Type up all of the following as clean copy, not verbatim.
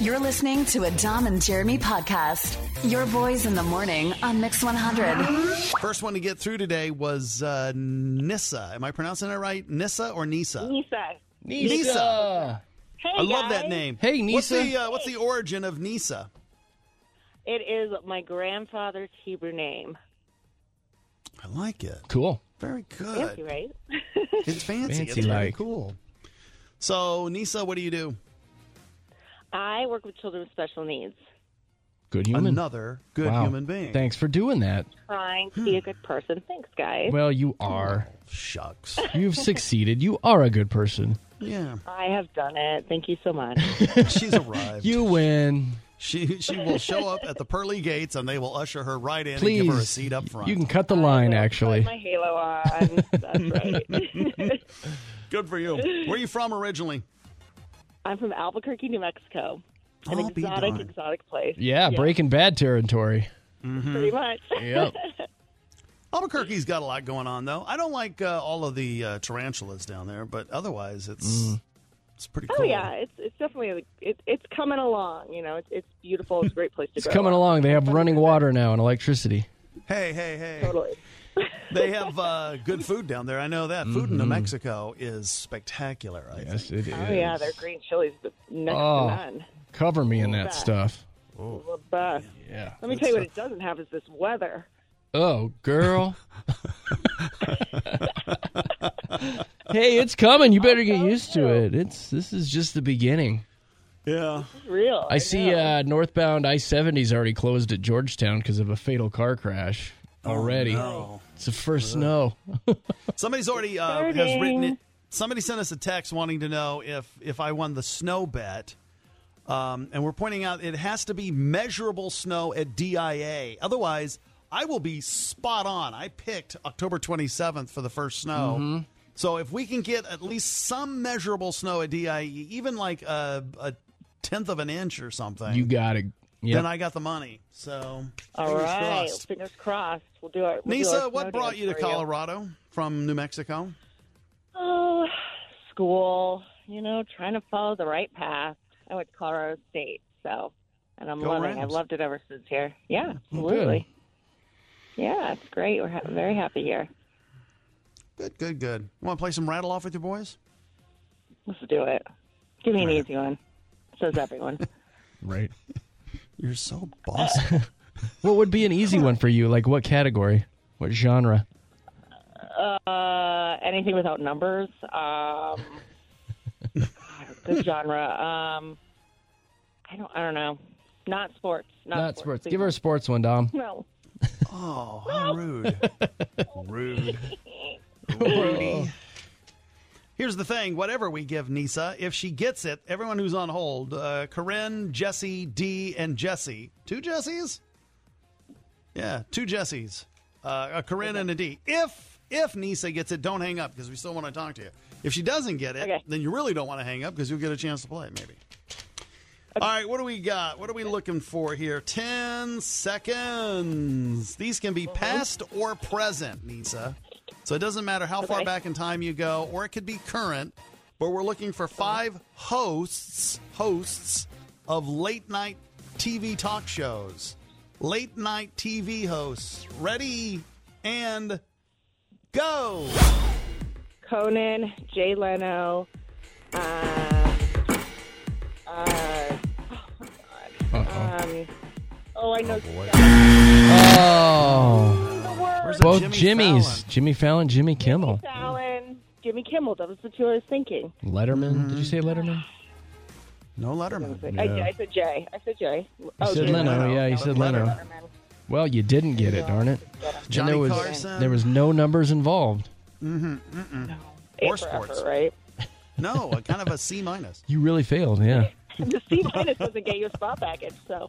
You're listening to a Dom and Jeremy podcast. Your boys in the morning on Mix 100. First one to get through today was Nissa. Am I pronouncing it right? Nissa or Nisa? Nisa. Hey, I love guys. that name. Hey, Nisa. What's the origin of Nisa? It is my grandfather's Hebrew name. I like it. Cool. Very good. Fancy, right? It's fancy. It's Fancy very like. cool. So, Nisa, what do you do? I work with children with special needs. Good human. Another good Wow. human being. Thanks for doing that. Trying to be a good person. Thanks, guys. Well, you are. Shucks. You've succeeded. You are a good person. Yeah. I have done it. Thank you so much. She's arrived. You win. She will show up at the pearly gates, and they will usher her right in Please. and give her a seat up front. You can cut the line, I will actually. put my halo on. That's right. Good for you. Where are you from originally? I'm from Albuquerque, New Mexico. An I'll be darned. exotic place. Yeah, Breaking Bad territory. Pretty much. Yep. Albuquerque's got a lot going on, though. I don't like all of the tarantulas down there, but otherwise it's pretty cool. Oh yeah, it's definitely it's coming along. You know, it's beautiful. It's a great place to It's go. coming along. They have running water now and electricity. Hey. Totally. They have good food down there. I know that. Food in New Mexico is spectacular. I Yes, think. it is. Oh yeah, their green chilies next Oh. to none. Cover me in Love that that. stuff. The best. Yeah. Let me tell you what it doesn't have is this weather. Oh, girl. Hey, it's coming. You better get used to it. This is just the beginning. Yeah. It's real. I see northbound I-70's already closed at Georgetown because of a fatal car crash already. No. It's the first snow. Somebody's already has written it. Somebody sent us a text wanting to know if I won the snow bet. And we're pointing out it has to be measurable snow at DIA. Otherwise, I will be spot on. I picked October 27th for the first snow. Mm-hmm. So if we can get at least some measurable snow at DIA, even like a tenth of an inch or something, You got it. then I got the money. So All fingers right. crossed. Fingers crossed. We'll do it. Nisa, what brought you to Colorado from New Mexico? Oh, school. You know, trying to follow the right path. I went to Colorado State, and I'm Go loving. Rams. I've loved it ever since here. Yeah, absolutely. Yeah, it's great. We're very happy here. Good. You want to play some rattle off with your boys? Let's do it. Give me an easy one. So's everyone. Right. You're so bossy. What would be an easy one for you? Like what category? What genre? Anything without numbers. Good genre. I don't know. Not sports. Not sports. Give her a sports one, Dom. No. Oh, how rude. Rudy. Here's the thing. Whatever we give Nisa, if she gets it, everyone who's on hold, Corinne, Jesse, D, and Jesse. 2 Jessies? Yeah, 2 Jessies. A Corinne and a D. If Nisa gets it, don't hang up because we still want to talk to you. If she doesn't get it, then you really don't want to hang up because you'll get a chance to play, maybe. All right, what do we got? What are we looking for here? 10 seconds. These can be past or present, Nisa. So it doesn't matter how far back in time you go, or it could be current, but we're looking for 5 hosts of late-night TV talk shows. Late-night TV hosts. Ready and go. Conan, Jay Leno, I know. Oh. Both Jimmys. Jimmy Fallon, Jimmy Kimmel. Jimmy Kimmel. That was the 2 I was thinking. Letterman. Did you say Letterman? No Letterman. I said Jay. You said Leno. Yeah, you said Leno. Well, you didn't get it, darn it. Johnny And Carson. there was no numbers involved. Or sports. Right? No, kind of a C minus. You really failed, yeah. The C minus doesn't get you a spot package, so.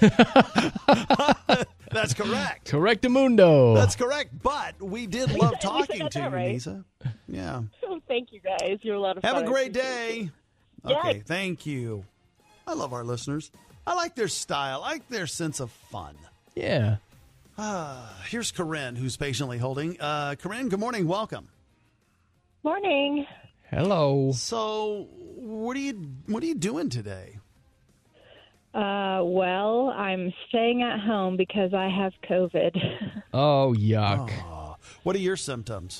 That's correct. Correctamundo. That's correct. But we did love talking to you, right. Nisa. Yeah. Oh, thank you guys. You're a lot of fun. Have a great day. Okay, Yes. thank you. I love our listeners. I like their style. I like their sense of fun. Yeah. Here's Corinne, who's patiently holding. Corinne, good morning. Welcome. Morning. Hello. So, what are you doing today? Well, I'm staying at home because I have COVID. Oh, yuck. What are your symptoms?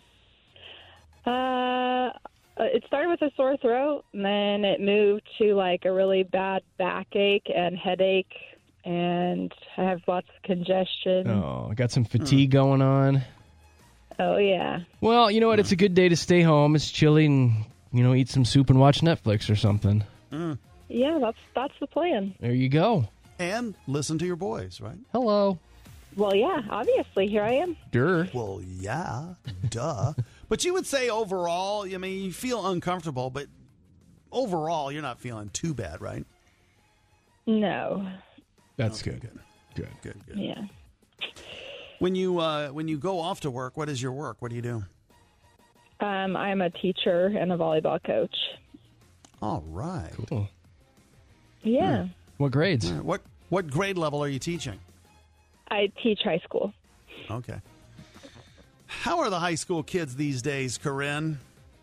It started with a sore throat, and then it moved to like a really bad backache and headache, and I have lots of congestion. Oh, I got some fatigue going on. Oh, yeah. Well, you know what? It's a good day to stay home. It's chilly and, eat some soup and watch Netflix or something. Yeah, that's the plan. There you go. And listen to your boys, right? Hello. Well, yeah, obviously, here I am. Durr. Well, yeah, duh. But you would say overall, I mean, you feel uncomfortable, but overall, you're not feeling too bad, right? No. That's Okay, good. Good. Yeah. When you go off to work, what is your work? What do you do? I'm a teacher and a volleyball coach. All right. Cool. Yeah. What grades? What grade level are you teaching? I teach high school. Okay. How are the high school kids these days, Corinne?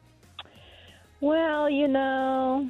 Well, No,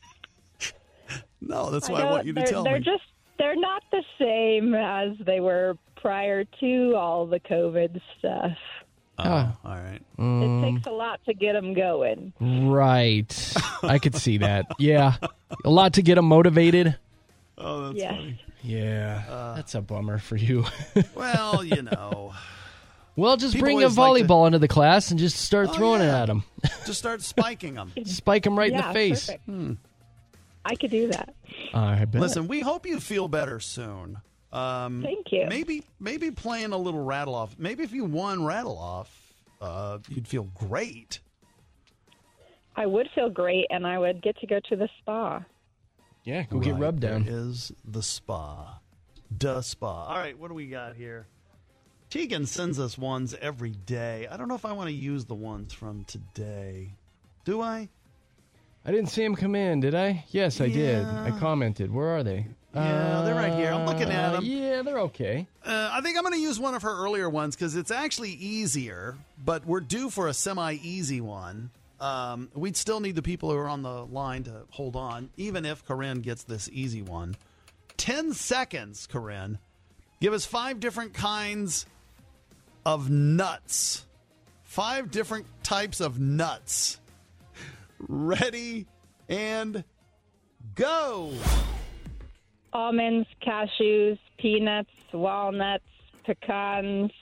that's why I want you to tell me. They're not the same as they were prior to all the COVID stuff. Oh, all right. It takes a lot to get them going. Right. I could see that. Yeah. A lot to get them motivated. Oh, that's Yes. funny. Yeah. That's a bummer for you. Well, Well, just People bring a always like volleyball into the class and just start throwing it at them. just start spiking them. Spike them right in the Yeah, face. perfect. I could do that. I bet. Listen, we hope you feel better soon. Thank you. Maybe playing a little rattle off. Maybe if you won rattle off, you'd feel great. I would feel great, and I would get to go to the spa. Yeah, go get rubbed down. There is the spa. Duh spa. All right, what do we got here? Tegan sends us ones every day. I don't know if I want to use the ones from today. Do I? I didn't see him come in, did I? Yes, I did. Yeah. I commented. Where are they? Yeah, they're right here. I'm looking at them. Yeah, they're okay. I think I'm going to use one of her earlier ones because it's actually easier, but we're due for a semi-easy one. We'd still need the people who are on the line to hold on, even if Corinne gets this easy one. 10 seconds, Corinne. Give us 5 different kinds of nuts. 5 different types of nuts. Ready and go. Almonds, cashews, peanuts, walnuts, pecans,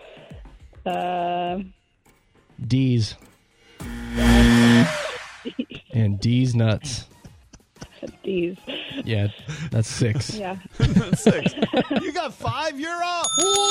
D's. And D's nuts. these. Yeah, that's 6. Yeah. 6. You got 5. You're up.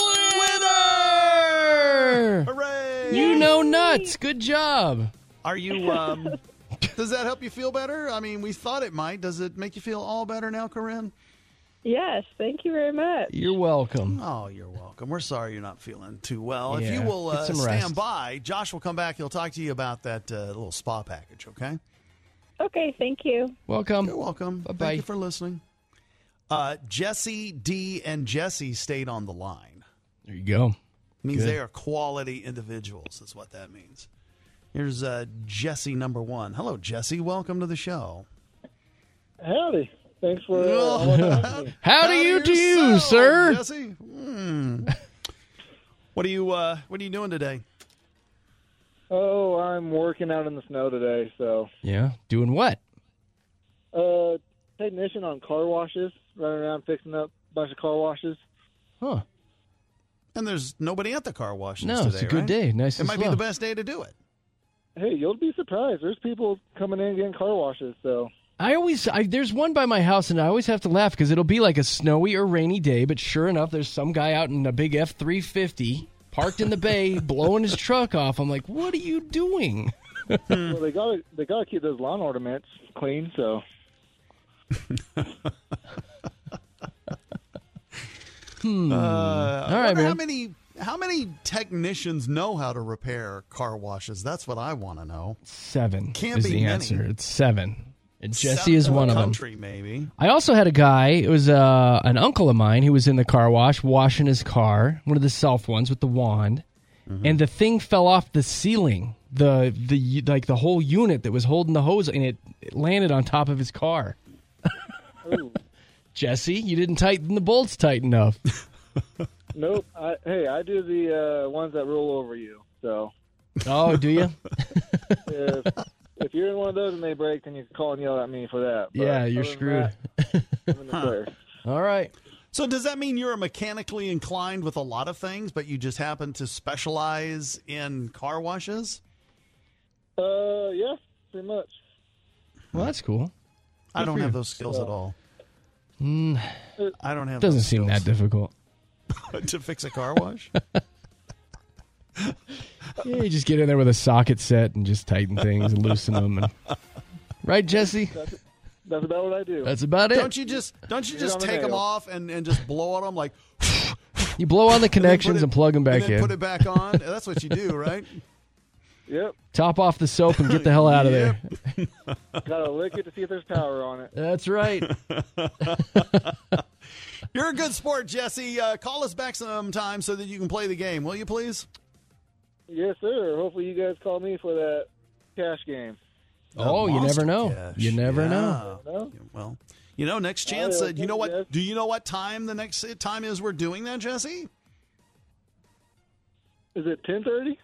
Winner! Hooray! You know nuts. Good job. Are you, does that help you feel better? I mean, we thought it might. Does it make you feel all better now, Corinne? Yes, thank you very much. You're welcome. Oh, you're welcome. We're sorry you're not feeling too well. Yeah, if you will get some stand rest. by, Josh will come back. He'll talk to you about that little spa package, okay? Okay, thank you. Welcome. You're welcome. Bye-bye. Thank you for listening. Jesse, D, and Jesse stayed on the line. There you go. Means Good. they are quality individuals, is what that means. Here's Jesse number 1. Hello, Jesse. Welcome to the show. Howdy. Thanks for How do you do, yourself, sir? Jesse. What are you doing today? Oh, I'm working out in the snow today, so Yeah. Doing what? technician on car washes, running around fixing up a bunch of car washes. Huh. And there's nobody at the car washes No, today, it's a good right? day. Nice It and might be slow. the best day to do it. Hey, you'll be surprised. There's people coming in getting car washes, so There's one by my house, and I always have to laugh because it'll be like a snowy or rainy day, but sure enough, there's some guy out in a big F-350 parked in the bay blowing his truck off. I'm like, what are you doing? well, they gotta keep those lawn ornaments clean. So All right, man. How many technicians know how to repair car washes? That's what I want to know. 7 Can't is be the many. answer. It's 7. And Jesse 7 is in the one of them. country, maybe. I also had a guy, it was an uncle of mine who was in the car wash washing his car, one of the self ones with the wand, and the thing fell off the ceiling, the whole unit that was holding the hose, and it landed on top of his car. ooh, Jesse, you didn't tighten the bolts tight enough. Nope. I do the ones that roll over you. So Oh, do you? if you're in one of those and they break, then you can call and yell at me for that. But Yeah, you're other than screwed. that, I'm in the clear. All right. So does that mean you're mechanically inclined with a lot of things, but you just happen to specialize in car washes? Yeah, pretty much. Well, that's cool. I don't for have you. those skills at all. I don't have Doesn't those seem that skills difficult. to fix a car wash. Yeah, you just get in there with a socket set and just tighten things and loosen them. Right, Jesse? That's about what I do. That's about it. Don't you just on the take them nail. off and just blow on them like You blow on the connections put it- and plug them back and then in. put it back on? That's what you do, right? Yep. Top off the soap and get the hell out of there. Gotta lick it to see if there's power on it. That's right. You're a good sport, Jesse. Call us back sometime so that you can play the game, will you please? Yes, sir. Hopefully you guys call me for that cash game. Oh, you never know. Cash. You never Yeah. know. No? Well, next chance. yeah, You know what? yes. Do you know what time the next time is we're doing that, Jesse? Is it 10:30?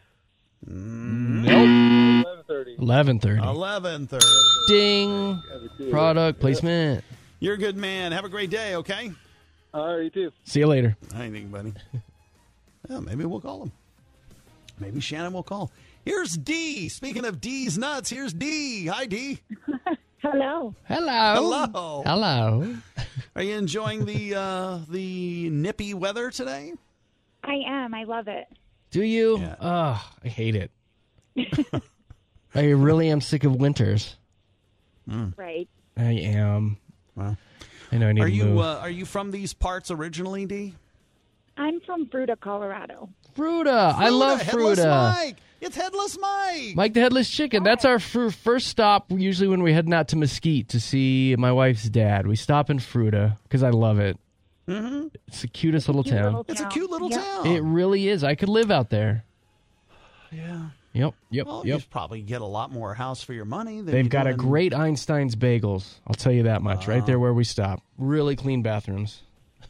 Nope. 11:30. 11:30. 11:30. Ding. Product placement. You're a good man. Have a great day. Okay. All right, you too. See you later. I think, buddy. Yeah, maybe we'll call him. Maybe Shannon will call. Here's D. Speaking of D's nuts, here's D. Hi, D. Hello. Hello. Hello. Hello. Are you enjoying the nippy weather today? I am. I love it. Do you? Yeah. I hate it. I really am sick of winters. Right. I am. Well, I know I need to move. Are you from these parts originally, D? I'm from Fruta, Colorado. Fruta. I love Headless Fruta. Mike. It's Headless Mike. Mike the Headless Chicken. That's our first stop, usually when we're heading out to Mesquite to see my wife's dad. We stop in Fruta because I love it. Mm-hmm. It's the cutest little Cute town. little It's a town. cute little Yep. town. It really is. I could live out there. Yeah. Yep. Well, Yep. you probably get a lot more house for your money. Than They've you got do a in- great Einstein's Bagels. I'll tell you that much. Right there where we stop. Really clean bathrooms.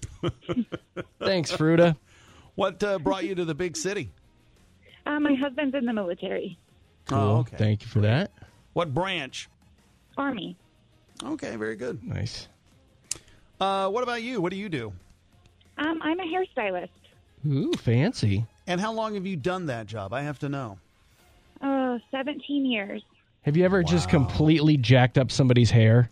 Thanks, Fruta. What brought you to the big city? My husband's in the military. Cool. Oh, okay. Thank you for that. What branch? Army. Okay, very good. Nice. What about you? What do you do? I'm a hairstylist. Ooh, fancy. And how long have you done that job? I have to know. 17 years. Have you ever just completely jacked up somebody's hair?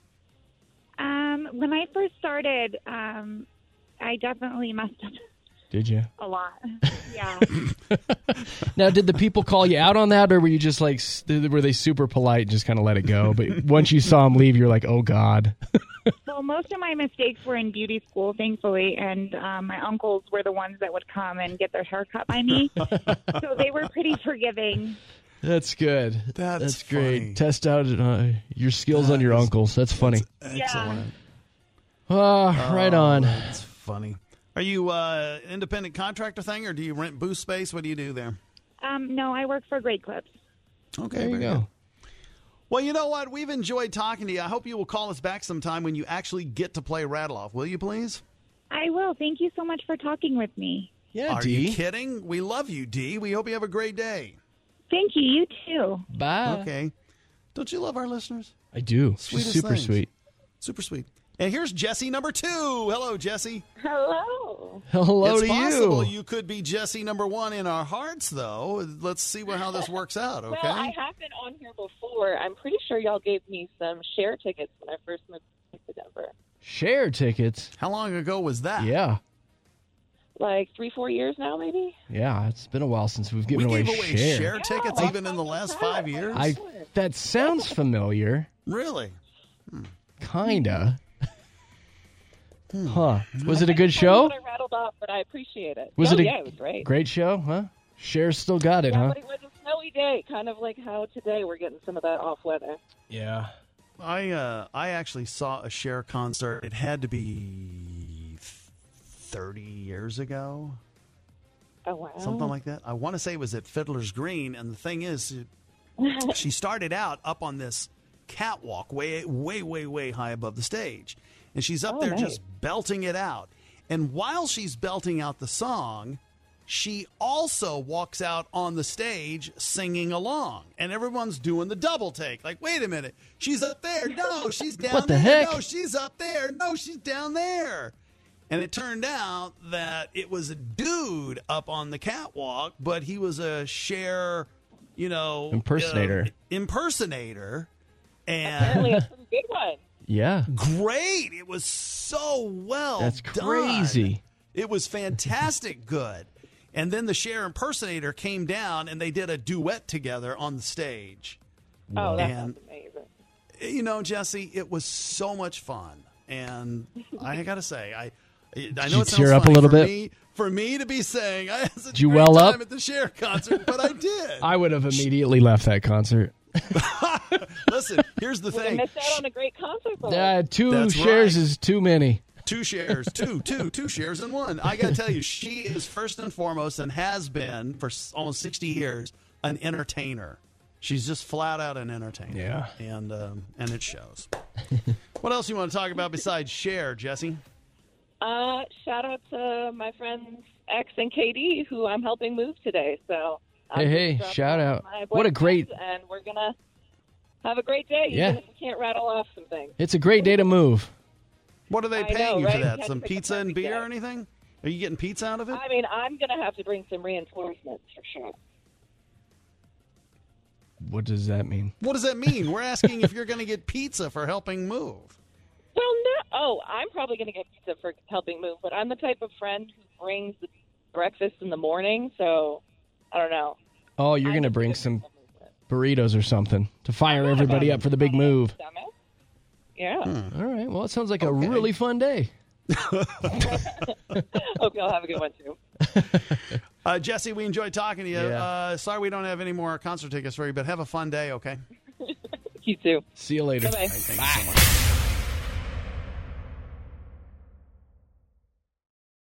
When I first started, I definitely messed up Did you? a lot. Yeah. Now, did the people call you out on that, or were you just like, were they super polite and just kind of let it go? But once you saw them leave, you're like, oh, God. Well, most of my mistakes were in beauty school, thankfully, and my uncles were the ones that would come and get their hair cut by me. So they were pretty forgiving. That's good. That's great. funny. Test out your skills on your uncles. That's funny. Excellent. Right on. That's funny. Are you independent contractor thing, or do you rent booth space? What do you do there? No, I work for Great Clips. Okay, There you very go. good. Well, you know what? We've enjoyed talking to you. I hope you will call us back sometime when you actually get to play Rattle Off. Will you, please? I will. Thank you so much for talking with me. Yeah, Are D. you kidding? We love you, D. We hope you have a great day. Thank you. You too. Bye. Okay. Don't you love our listeners? I do. She's Sweetest super things. sweet. Super sweet. And here's Jesse number 2. Hello, Jesse. Hello. Hello It's to possible you. you could be Jesse number 1 in our hearts, though. Let's see how this works out, okay? Well, I have been on here before. I'm pretty sure y'all gave me some share tickets when I first moved to Denver. Share tickets. How long ago was that? Yeah. Like 3-4 years now, maybe? Yeah, it's been a while since we've We given gave away away share. share tickets Yeah, even in the last 5 years? That sounds familiar. Really? Kinda. Huh. Was it a good show? I rattled off, but I appreciate it. Was Oh, it a yeah, it was great. Great show, huh? Cher's still got it, Yeah, huh? but it was a snowy day, kind of like how today we're getting some of that off weather. Yeah. I actually saw a Cher concert. It had to be 30 years ago, Oh, wow. something like that. I want to say it was at Fiddler's Green, and the thing is, she started out up on this catwalk way, way, way, way high above the stage. And she's up there nice. just belting it out. And while she's belting out the song, she also walks out on the stage singing along. And everyone's doing the double take. Like, wait a minute. She's up there. No, she's down What the there. heck? No, she's up there. No, she's down there. And it turned out that it was a dude up on the catwalk, but he was a Cher, Impersonator. impersonator. Apparently, And a pretty good one. Yeah. great. It was so well That's done. crazy. It was fantastic good. And then the Cher impersonator came down and they did a duet together on the stage. Oh, that And- sounds amazing. Jesse, it was so much fun. And I got to say, I know you it sounds tear up a funny little for bit? for me to be saying I had such Did you a great well time up? at the Cher concert, but I did. I would have immediately left that concert. Listen, here's the Well, they thing. missed out on a great concert. though. Two That's shares right. is too many. Two shares, two shares in one. I got to tell you, she is first and foremost and has been for almost 60 years an entertainer. She's just flat out an entertainer. Yeah. And it shows. What else you want to talk about besides Cher, Jesse? Shout out to my friends X and KD, who I'm helping move today. So Hey, just dropped shout off out. my What a boyfriend, great- and we're gonna have a great day. Yeah. Even if we can't rattle off some things. It's a great day to move. What are they I paying know, you right? for You that? have Some to pick a pizza and perfect beer day. or anything? Are you getting pizza out of it? I mean, I'm gonna have to bring some reinforcements for sure. What does that mean? What does that mean? We're asking if you're going to get pizza for helping move. Well, no. Oh, I'm probably gonna get pizza for helping move, but I'm the type of friend who brings the breakfast in the morning. So I don't know. Oh, you're going to bring some burritos or something to fire everybody up for the big move. Yeah. All right. Well, it sounds like a Okay. really fun day. Hope y'all have a good one too. Jesse, we enjoyed talking to you. Yeah. Sorry we don't have any more concert tickets for you, but have a fun day, okay? You too. See you later. Bye-bye. Thank you so much.